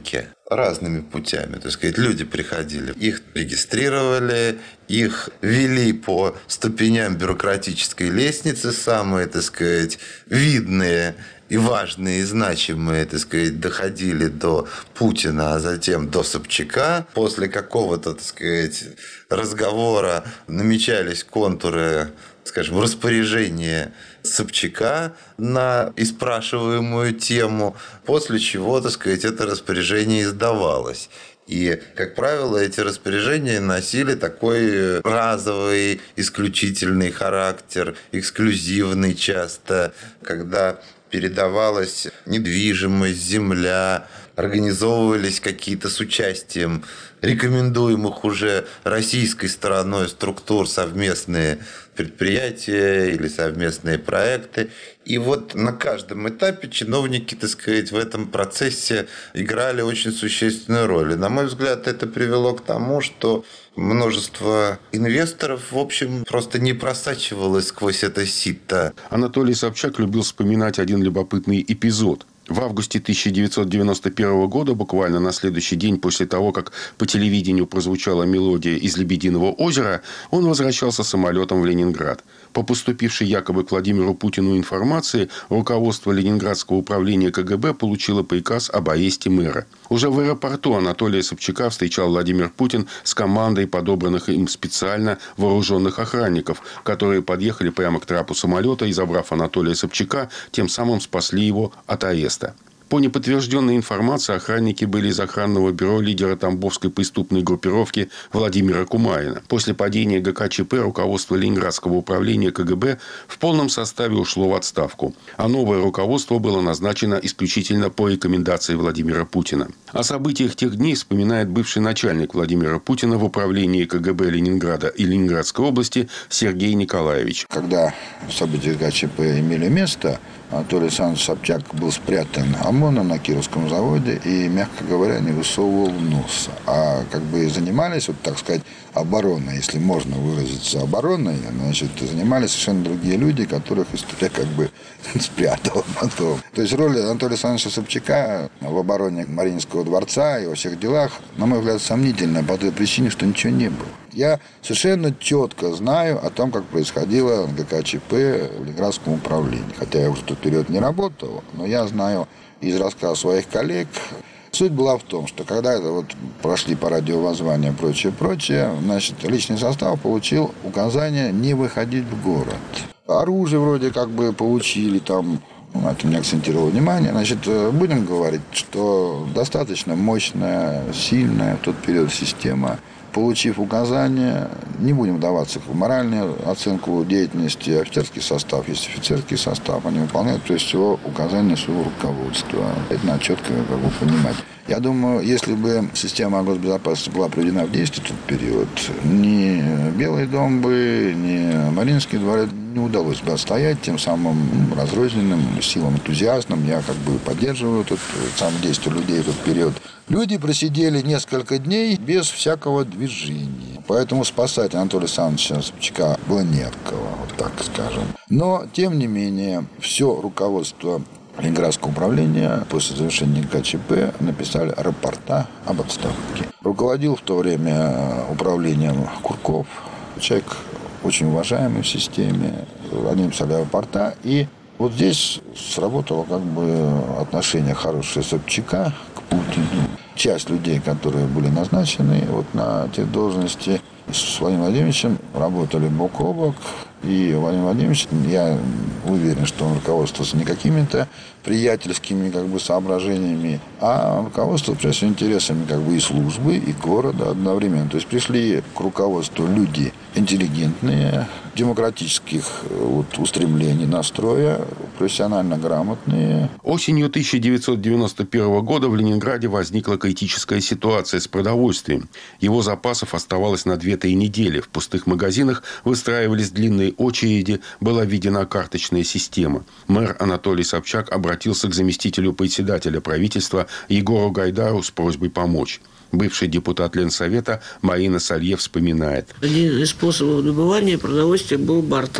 разными путями. Так сказать, люди приходили, их регистрировали, их вели по ступеням бюрократической лестницы, самые, так сказать, видные и важные, и значимые, так сказать, доходили до Путина, а затем до Собчака. После какого-то, так сказать, разговора намечались контуры, скажем, распоряжения Собчака на испрашиваемую тему, после чего, так сказать, это распоряжение издавалось. И, как правило, эти распоряжения носили такой разовый, исключительный характер, эксклюзивный часто, когда передавалась недвижимость, земля, организовывались какие-то с участием рекомендуемых уже российской стороной структур совместные предприятия или совместные проекты. И вот на каждом этапе чиновники, так сказать, в этом процессе играли очень существенную роль. И, на мой взгляд, это привело к тому, что множество инвесторов, в общем, просто не просачивалось сквозь это сито. Анатолий Собчак любил вспоминать один любопытный эпизод. В августе тысяча девятьсот девяносто первого года, буквально на следующий день после того, как по телевидению прозвучала мелодия из «Лебединого озера», он возвращался самолетом в Ленинград. По поступившей якобы к Владимиру Путину информации, руководство Ленинградского управления ка гэ бэ получило приказ об аресте мэра. Уже в аэропорту Анатолия Собчака встречал Владимир Путин с командой подобранных им специально вооруженных охранников, которые подъехали прямо к трапу самолета и, забрав Анатолия Собчака, тем самым спасли его от ареста. По неподтвержденной информации, охранники были из охранного бюро лидера тамбовской преступной группировки Владимира Кумарина. После падения гэ ка че пэ руководство Ленинградского управления ка гэ бэ в полном составе ушло в отставку, а новое руководство было назначено исключительно по рекомендации Владимира Путина. О событиях тех дней вспоминает бывший начальник Владимира Путина в управлении ка гэ бэ Ленинграда и Ленинградской области Сергей Николаевич. Когда события гэ ка че пэ имели место, Анатолий Александрович Собчак был спрятан ОМОНом на Кировском заводе и, мягко говоря, не высовывал носа. А как бы занимались, вот так сказать, обороной, если можно выразиться обороной, значит, занимались совершенно другие люди, которых история как бы спрятала потом. То есть роль Анатолия Александровича Собчака в обороне Мариинского дворца и во всех делах, на мой взгляд, сомнительная по той причине, что ничего не было. Я совершенно четко знаю о том, как происходило гэ ка че пэ в Ленинградском управлении. Хотя я уже в тот период не работал, но я знаю из рассказов своих коллег. Суть была в том, что когда это вот прошли по радиовоззванию и прочее, прочее, значит, личный состав получил указание не выходить в город. Оружие вроде как бы получили там, на этом не акцентировал внимание. Значит, будем говорить, что достаточно мощная, сильная в тот период система. Получив указание, не будем вдаваться в моральную оценку деятельности, офицерский состав, есть офицерский состав, они выполняют, прежде всего, указания своего руководства. Это надо четко как бы понимать. Я думаю, если бы система госбезопасности была приведена в действие в тот период, ни Белый дом бы, ни Мариинский дворец не удалось бы отстоять тем самым разрозненным силам энтузиастам. Я как бы поддерживаю это самое действие людей в тот период. Люди просидели несколько дней без всякого движения. Поэтому спасать Анатолия Александровича Собчака было не от кого, вот так скажем. Но, тем не менее, все руководство Ленинградского управления после завершения гэ ка че пэ написали рапорта об отставке. Руководил в то время управлением Курков, человек очень уважаемый в системе. Они написали рапорта, и вот здесь сработало как бы отношение хорошее Собчака к Путину. Часть людей, которые были назначены вот на те должности, с Владимиром Владимировичем работали бок о бок. И Владимир Владимирович, я уверен, что он руководствовался не какими-то приятельскими как бы соображениями, а руководствовался прежде всего интересами как бы и службы, и города одновременно. То есть пришли к руководству люди интеллигентные, демократических вот, устремлений, настроя, профессионально грамотные. Осенью тысяча девятьсот девяносто первого года в Ленинграде возникла критическая ситуация с продовольствием. Его запасов оставалось на две-три недели. В пустых магазинах выстраивались длинные очереди, была введена карточная система. Мэр Анатолий Собчак обратился к заместителю председателя правительства Егору Гайдару с просьбой помочь. Бывший депутат Ленсовета Марина Салье вспоминает. Один из способов добывания продовольствия был бартер.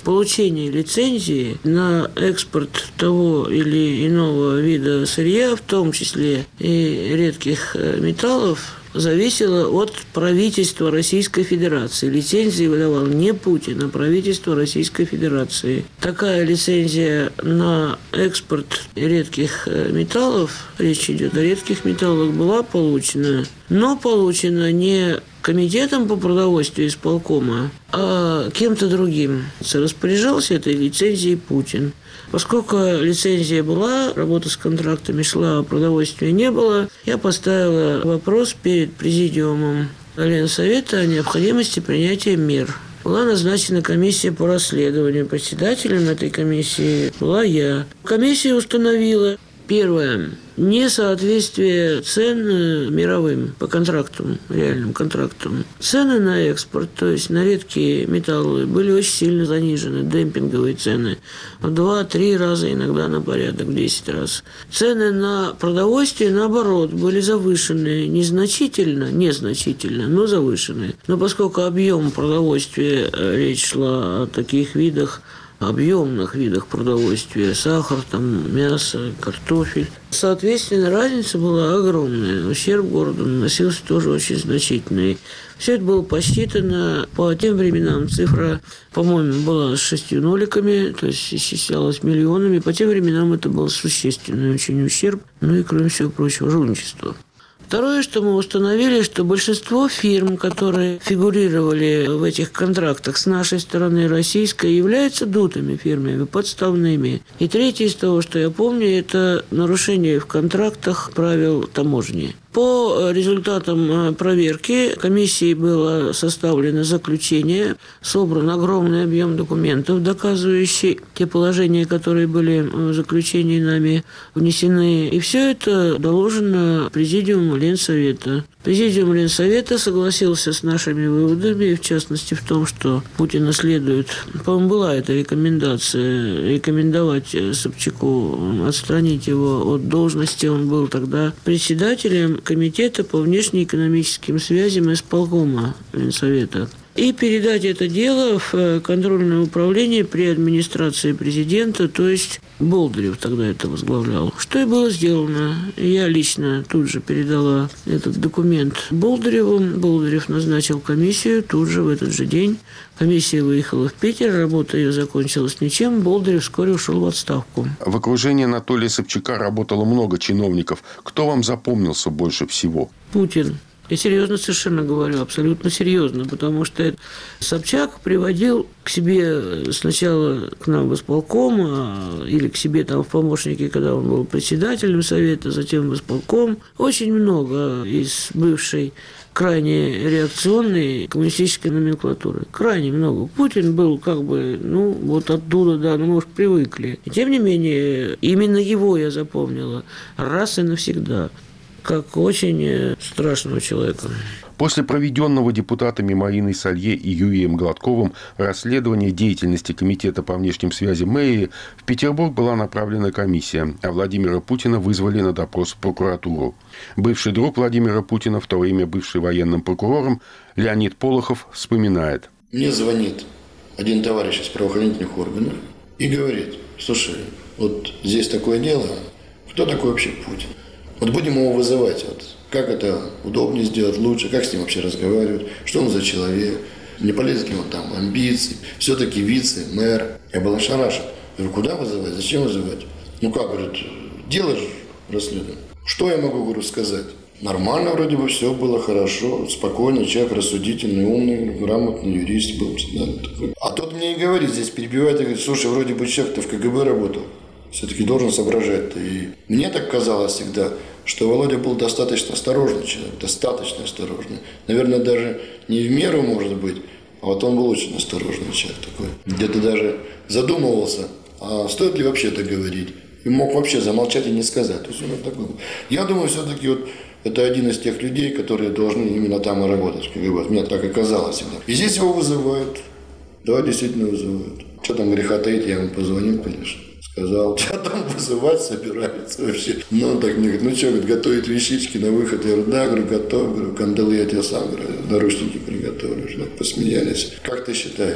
получения лицензии на экспорт того или иного вида сырья, в том числе и редких металлов, зависело от правительства Российской Федерации. Лицензии выдавал не Путин, а правительство Российской Федерации. Такая лицензия на экспорт редких металлов, речь идет о редких металлах, была получена, но получена не комитетом по продовольствию исполкома, а кем-то другим. Распоряжался этой лицензией Путин. Поскольку лицензия была, работа с контрактами шла, а продовольствия не было, я поставила вопрос перед президиумом Ленсовета о необходимости принятия мер. Была назначена комиссия по расследованию. Председателем этой комиссии была я. Комиссия установила: первое. Несоответствие цен мировым по контрактам, реальным контрактам. Цены на экспорт, то есть на редкие металлы, были очень сильно занижены, демпинговые цены. В два-три раза, иногда на порядок, в десять раз. Цены на продовольствие, наоборот, были завышены незначительно, незначительно, но завышены. Но поскольку объем продовольствия, речь шла о таких видах, объемных видах продовольствия, сахар, там, мясо, картофель. Соответственно, разница была огромная. Ущерб городу наносился тоже очень значительный. Все это было посчитано. По тем временам цифра, по-моему, была с шестью ноликами, то есть исчислялась миллионами. По тем временам это был существенный очень ущерб. Ну и, кроме всего прочего, жульничество. Второе, что мы установили, что большинство фирм, которые фигурировали в этих контрактах с нашей стороны, российской, являются дутыми фирмами, подставными. И третье из того, что я помню, это нарушение в контрактах правил таможни. По результатам проверки комиссии было составлено заключение, собран огромный объем документов, доказывающий те положения, которые были в заключении нами внесены. И все это доложено президиуму Ленсовета. Президиум Ленсовета согласился с нашими выводами, в частности в том, что Путина следует, по-моему, была эта рекомендация, рекомендовать Собчаку отстранить его от должности. Он был тогда председателем комитета по внешнеэкономическим связям исполкома Ленсовета. И передать это дело в контрольное управление при администрации президента, то есть Болдырев тогда это возглавлял. Что и было сделано. Я лично тут же передала этот документ Болдыреву. Болдырев назначил комиссию тут же, в этот же день. Комиссия выехала в Питер, работа ее закончилась ничем. Болдырев вскоре ушел в отставку. В окружении Анатолия Собчака работало много чиновников. Кто вам запомнился больше всего? Путин. Я серьезно совершенно говорю, абсолютно серьезно, потому что Собчак приводил к себе сначала к нам в исполком, а, или к себе там в помощники, когда он был председателем совета, затем в исполком. Очень много из бывшей крайне реакционной коммунистической номенклатуры. Крайне много. Путин был как бы, ну, вот оттуда, да, ну, может, привыкли. И тем не менее, именно его я запомнила раз и навсегда, как очень страшного человека. После проведенного депутатами Мариной Салье и Юрием Гладковым расследования деятельности Комитета по внешним связям мэрии в Петербург была направлена комиссия, а Владимира Путина вызвали на допрос в прокуратуру. Бывший друг Владимира Путина, в то время бывший военным прокурором, Леонид Полохов вспоминает. Мне звонит один товарищ из правоохранительных органов и говорит: слушай, вот здесь такое дело, кто такой вообще Путин? Вот будем его вызывать, вот, как это удобнее сделать, лучше, как с ним вообще разговаривать, что он за человек, не полезет ли он там амбиции, все-таки вице, мэр. Я был ошарашен. Я говорю, куда вызывать, зачем вызывать? Ну как, говорит, дело же расследование. Что я могу, говорю, сказать? Нормально вроде бы все было хорошо, спокойный человек, рассудительный, умный, грамотный юрист был. Да, такой. А тот мне и говорит, здесь перебивает, и говорит, слушай, вроде бы человек-то в ка гэ бэ работал. Все-таки должен соображать. И мне так казалось всегда, что Володя был достаточно осторожный человек, достаточно осторожный. Наверное, даже не в меру, может быть, а вот он был очень осторожный человек такой. Где-то даже задумывался, а стоит ли вообще это говорить. И мог вообще замолчать и не сказать. То есть он такой. Я думаю, все-таки вот это один из тех людей, которые должны именно там и работать в ка гэ бэ. Мне так и казалось всегда. И здесь его вызывают. Да, действительно вызывают. Что там греха таить, я ему позвонил, конечно. Сказал, что там вызывать собирается вообще. Ну, он так мне говорит, ну что, говорит, готовить вещички на выход. Я говорю, да, говорю, готов. Говорю, кандалы я тебе сам, говорю, наручники приготовлю. Так посмеялись. Как ты считаешь?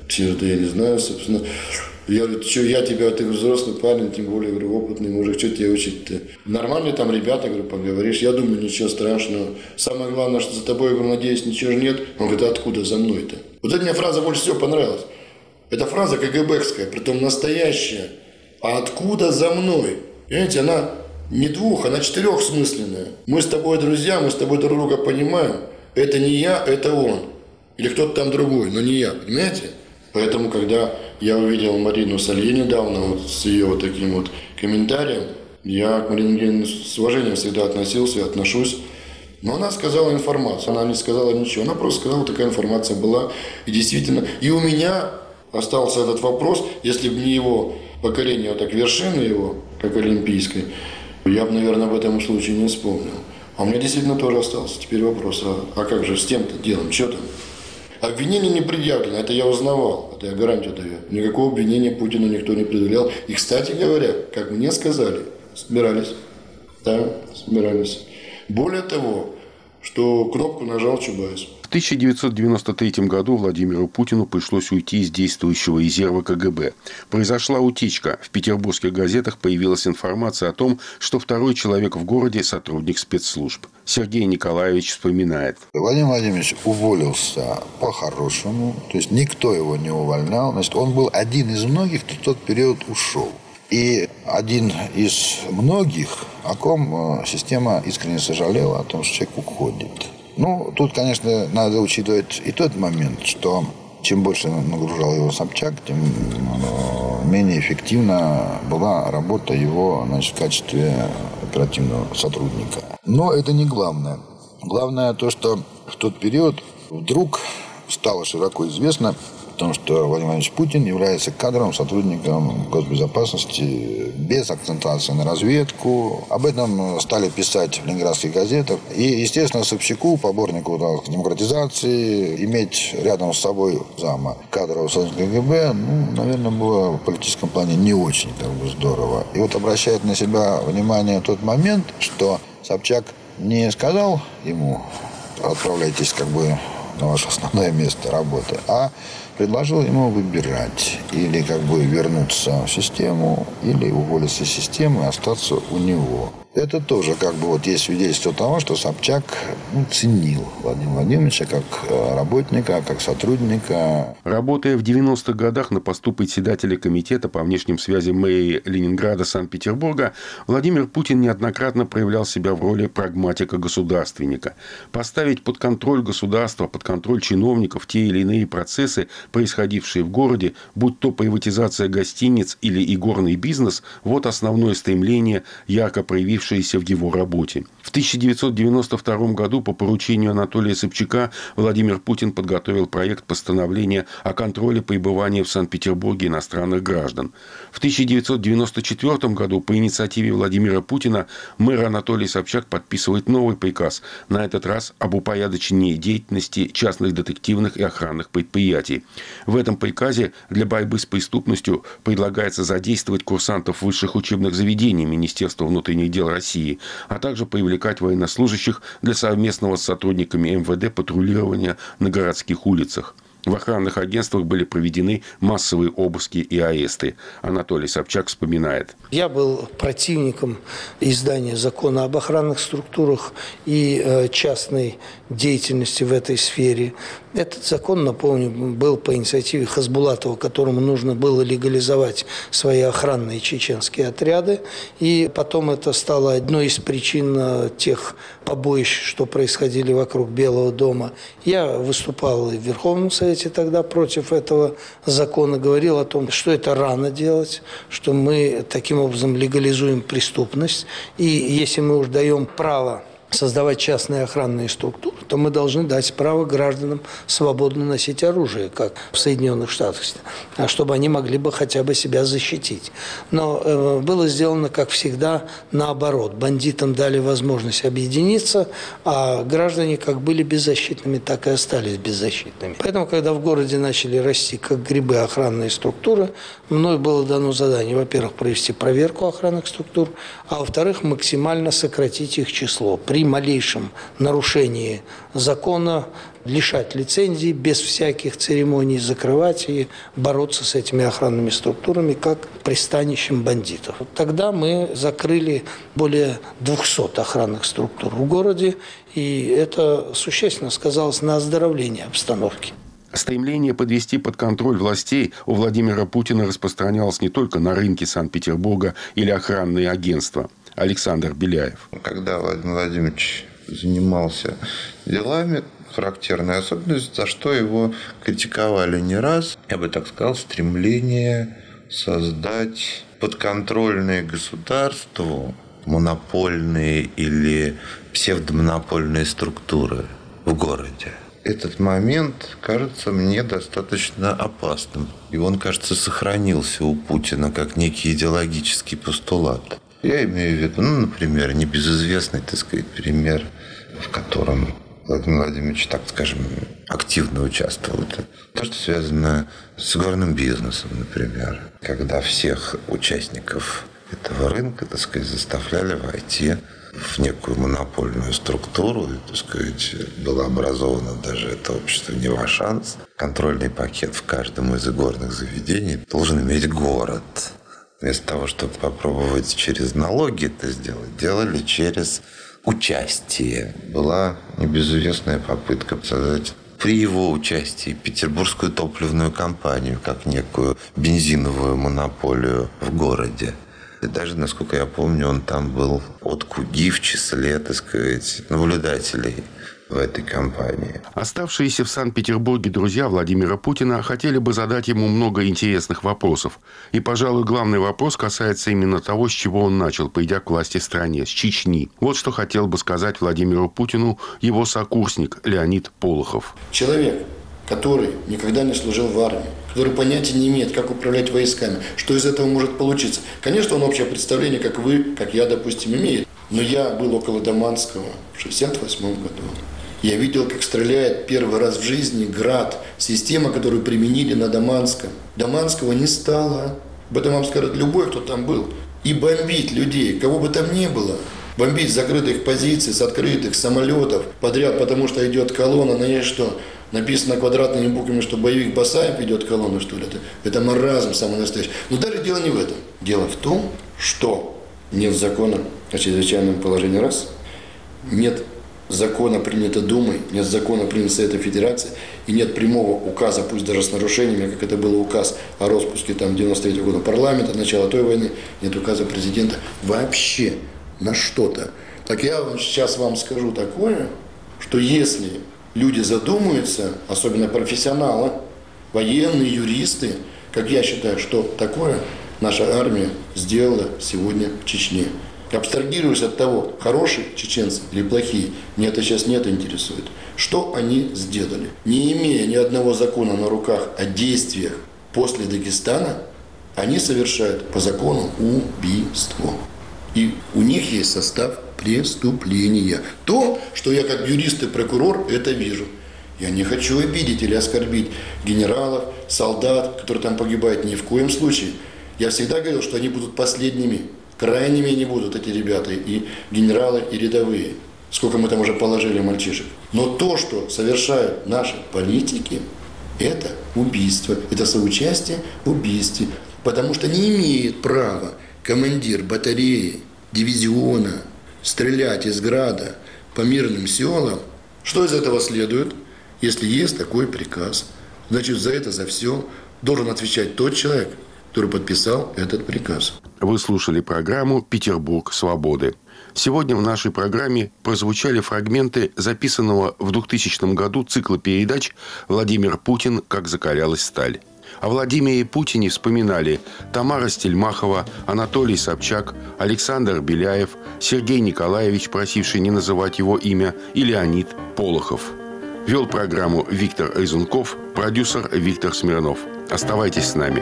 Все это я не знаю, собственно. Я говорю, что я тебя, ты взрослый парень, тем более, говорю, опытный мужик, что тебе учить-то? Нормальные там ребята, говорю, поговоришь. Я думаю, ничего страшного. Самое главное, что за тобой, я говорю, надеюсь, ничего же нет. Он говорит, а откуда за мной-то? Вот эта мне фраза больше всего понравилась. Это фраза КГБская, притом настоящая. А откуда за мной? Понимаете, она не двух, она четырехсмысленная. Мы с тобой друзья, мы с тобой друг друга понимаем. Это не я, это он. Или кто-то там другой, но не я, понимаете? Поэтому, когда я увидел Марину Салье недавно, вот с ее вот таким вот комментарием, я к Марине Евгеньевне с уважением всегда относился и отношусь. Но она сказала информацию, она не сказала ничего, она просто сказала, такая информация была. И действительно, и у меня остался этот вопрос, если бы не его покорение, вот так вершины его, как олимпийской, я бы, наверное, об этом случае не вспомнил. А у меня действительно тоже остался теперь вопрос, а, а как же с тем-то делом, что там? Обвинение не предъявлено, это я узнавал, это я гарантию даю. Никакого обвинения Путину никто не предъявлял. И, кстати говоря, как мне сказали, собирались. Да, собирались. Более того, что кнопку нажал Чубайс. В тысяча девятьсот девяносто третьем году Владимиру Путину пришлось уйти из действующего резерва КГБ. Произошла утечка. В петербургских газетах появилась информация о том, что второй человек в городе – сотрудник спецслужб. Сергей Николаевич вспоминает. Владимир Владимирович уволился по-хорошему. То есть никто его не увольнял. Значит, он был один из многих, кто в тот период ушел. И один из многих, о ком система искренне сожалела, о том, что человек уходит. Ну, тут, конечно, надо учитывать и тот момент, что чем больше нагружал его Собчак, тем менее эффективна была работа его, значит, в качестве оперативного сотрудника. Но это не главное. Главное то, что в тот период вдруг стало широко известно о том, что Владимир Владимирович Путин является кадровым сотрудником госбезопасности без акцентации на разведку. Об этом стали писать в ленинградских газетах. И, естественно, Собчаку, поборнику да, демократизации, иметь рядом с собой зама кадрового сотрудника КГБ, ну, наверное, было в политическом плане не очень как бы, здорово. И вот обращает на себя внимание тот момент, что Собчак не сказал ему, отправляйтесь как бы на ваше основное место работы, а предложил ему выбирать или как бы вернуться в систему, или уволиться из системы и остаться у него. Это тоже как бы вот есть свидетельство того, что Собчак ну, ценил Владимира Владимировича как работника, как сотрудника. Работая в девяностых годах на посту председателя комитета по внешним связям мэрии Ленинграда Санкт-Петербурга, Владимир Путин неоднократно проявлял себя в роли прагматика-государственника. Поставить под контроль государства, под контроль чиновников те или иные процессы, происходившие в городе, будь то приватизация гостиниц или игорный бизнес, вот основное стремление, ярко проявившееся в его работе. В тысяча девятьсот девяносто втором году по поручению Анатолия Собчака Владимир Путин подготовил проект постановления о контроле пребывания в Санкт-Петербурге иностранных граждан. В тысяча девятьсот девяносто четвёртом году по инициативе Владимира Путина мэр Анатолий Собчак подписывает новый приказ, на этот раз об упорядочении деятельности частных детективных и охранных предприятий. В этом приказе для борьбы с преступностью предлагается задействовать курсантов высших учебных заведений Министерства внутренних дел России, а также привлекать военнослужащих для совместного с сотрудниками эм вэ дэ патрулирования на городских улицах. В охранных агентствах были проведены массовые обыски и аресты. Анатолий Собчак вспоминает. Я был противником издания закона об охранных структурах и частной деятельности в этой сфере. Этот закон, напомню, был по инициативе Хасбулатова, которому нужно было легализовать свои охранные чеченские отряды. И потом это стало одной из причин тех побоищ, что происходили вокруг Белого дома. Я выступал в Верховном Совете тогда против этого закона, говорил о том, что это рано делать, что мы таким образом легализуем преступность. И если мы уж даем право создавать частные охранные структуры, то мы должны дать право гражданам свободно носить оружие, как в Соединенных Штатах, чтобы они могли бы хотя бы себя защитить. Но э, было сделано, как всегда, наоборот. Бандитам дали возможность объединиться, а граждане как были беззащитными, так и остались беззащитными. Поэтому, когда в городе начали расти, как грибы, охранные структуры, мною было дано задание, во-первых, провести проверку охранных структур, а во-вторых, максимально сократить их число. При при малейшем нарушении закона лишать лицензии без всяких церемоний, закрывать и бороться с этими охранными структурами как пристанищем бандитов. Тогда мы закрыли более двухсот охранных структур в городе, и это существенно сказалось на оздоровлении обстановки. Стремление подвести под контроль властей у Владимира Путина распространялось не только на рынке Санкт-Петербурга или охранные агентства. Александр Беляев. Когда Владимир Владимирович занимался делами, характерная особенность, за что его критиковали не раз, я бы так сказал, стремление создать подконтрольные государству монопольные или псевдомонопольные структуры в городе. Этот момент кажется мне достаточно опасным. И он, кажется, сохранился у Путина как некий идеологический постулат. Я имею в виду, ну, например, небезызвестный, так сказать, пример, в котором Владимир Владимирович, так скажем, активно участвовал. Это то, что связано с горным бизнесом, например. Когда всех участников этого рынка, так сказать, заставляли войти в некую монопольную структуру, и, так сказать, было образовано даже это общество «Невашанс». Контрольный пакет в каждом из игорных заведений должен иметь город. Вместо того, чтобы попробовать через налоги это сделать, делали через участие. Была небезызвестная попытка создать при его участии Петербургскую топливную компанию как некую бензиновую монополию в городе. И даже, насколько я помню, он там был от Куги в числе, так сказать, наблюдателей в этой компании. Оставшиеся в Санкт-Петербурге друзья Владимира Путина хотели бы задать ему много интересных вопросов. И, пожалуй, главный вопрос касается именно того, с чего он начал, придя к власти в стране, с Чечни. Вот что хотел бы сказать Владимиру Путину его сокурсник Леонид Полохов. Человек, который никогда не служил в армии, который понятия не имеет, как управлять войсками, что из этого может получиться. Конечно, он общее представление, как вы, как я, допустим, имеет. Но я был около Даманского в шестьдесят восьмом году. Я видел, как стреляет первый раз в жизни «Град», система, которую применили на Даманском. Даманского не стало. Об этом вам скажет любой, кто там был. И бомбить людей, кого бы там ни было. Бомбить с закрытых позиций, с открытых самолетов подряд, потому что идет колонна, на ней что? Написано квадратными буквами, что боевик Басаев ведет колонну, что ли? Это, это маразм самый настоящий. Но даже дело не в этом. Дело в том, что нет закона о чрезвычайном положении раз, нет закона, принято Думой, нет закона, принято Советом Федерации, и нет прямого указа, пусть даже с нарушениями, как это был указ о распуске там, девяносто третьего года парламента, начала той войны, нет указа президента вообще на что-то. Так я сейчас вам скажу такое, что если люди задумаются, особенно профессионалы, военные, юристы, как я считаю, что такое наша армия сделала сегодня в Чечне. Абстрагируясь от того, хорошие чеченцы или плохие, меня это сейчас не это интересует. Что они сделали? Не имея ни одного закона на руках о действиях после Дагестана, они совершают по закону убийство. И у них есть состав преступления. То, что я как юрист и прокурор это вижу. Я не хочу обидеть или оскорбить генералов, солдат, которые там погибают, ни в коем случае. Я всегда говорил, что они будут последними. Крайними они будут, эти ребята, и генералы, и рядовые. Сколько мы там уже положили мальчишек. Но то, что совершают наши политики, это убийство. Это соучастие в убийстве. Потому что не имеет права командир батареи, дивизиона стрелять из града по мирным селам. Что из этого следует? Если есть такой приказ, значит, за это, за все должен отвечать тот человек, который подписал этот приказ. Вы слушали программу «Петербург свободы». Сегодня в нашей программе прозвучали фрагменты записанного в двухтысячном году цикла передач «Владимир Путин. Как закалялась сталь». О Владимире Путине вспоминали Тамара Стельмахова, Анатолий Собчак, Александр Беляев, Сергей Николаевич, просивший не называть его имя, и Леонид Полохов. Вел программу Виктор Резунков, продюсер Виктор Смирнов. Оставайтесь с нами.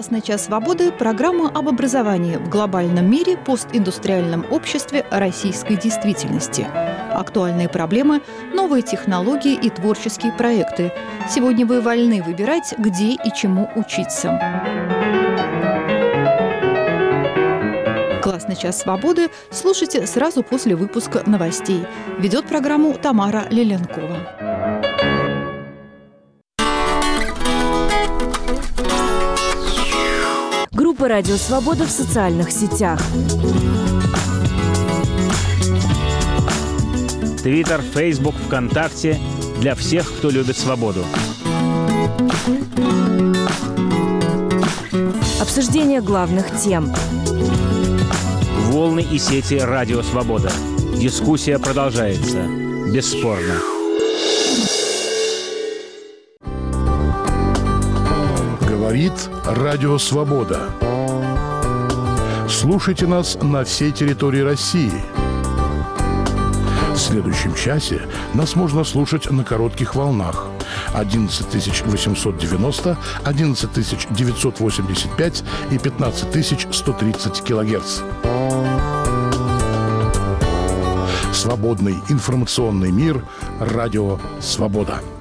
«Классный час свободы» – программа об образовании в глобальном мире, постиндустриальном обществе, российской действительности. Актуальные проблемы, новые технологии и творческие проекты. Сегодня вы вольны выбирать, где и чему учиться. «Классный час свободы» слушайте сразу после выпуска новостей. Ведет программу Тамара Лиленкова. Группа «Радио Свобода» в социальных сетях. Твиттер, Фейсбук, ВКонтакте – для всех, кто любит свободу. Обсуждение главных тем. Волны и сети «Радио Свобода». Дискуссия продолжается. Бесспорно. Говорит Радио Свобода. Слушайте нас на всей территории России. В следующем часе нас можно слушать на коротких волнах одиннадцать тысяч восемьсот девяносто, одиннадцать тысяч девятьсот восемьдесят пять и пятнадцать тысяч сто тридцать килогерц. Свободный информационный мир. Радио Свобода.